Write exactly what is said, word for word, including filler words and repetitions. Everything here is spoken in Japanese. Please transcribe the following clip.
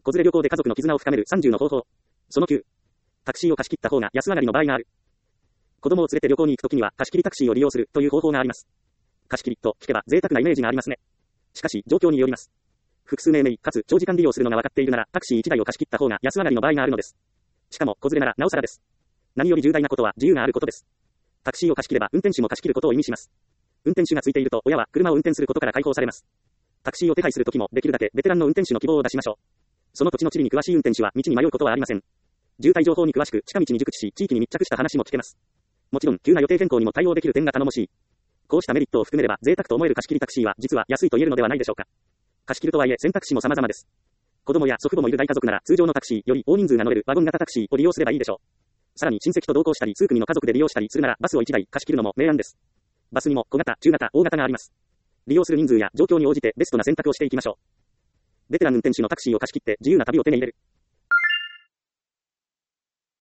子連れ旅行で家族の絆を深めるさんじゅうの方法。そのきゅう。タクシーを貸し切った方が安上がりの場合がある。子供を連れて旅行に行くときには貸し切りタクシーを利用するという方法があります。貸し切りと聞けば贅沢なイメージがありますね。しかし状況によります。複数名名かつ長時間利用するのが分かっているならタクシーいちだいを貸し切った方が安上がりの場合があるのです。しかも子連れならなおさらです。何より重大なことは自由があることです。タクシーを貸し切れば運転手も貸し切ることを意味します。運転手がついていると親は車を運転することから解放されます。タクシーを手配するときもできるだけベテランの運転手の希望を出しましょう。その土地の地理に詳しい運転手は道に迷うことはありません。渋滞情報に詳しく近道に熟知し地域に密着した話も聞けます。もちろん急な予定変更にも対応できる点が頼もしい。こうしたメリットを含めれば贅沢と思える貸し切りタクシーは実は安いと言えるのではないでしょうか。貸し切るとはいえ選択肢も様々です。子供や祖父母もいる大家族なら通常のタクシーより大人数が乗れるワゴン型タクシーを利用すればいいでしょう。さらに親戚と同行したり数組の家族で利用したりするならバスをいちだい貸し切るのも明暗です。バスにも小型、中型、大型があります。利用する人数や状況に応じてベストな選択をしていきましょう。ベテラン運転手のタクシーを貸し切って自由な旅を手に入れる。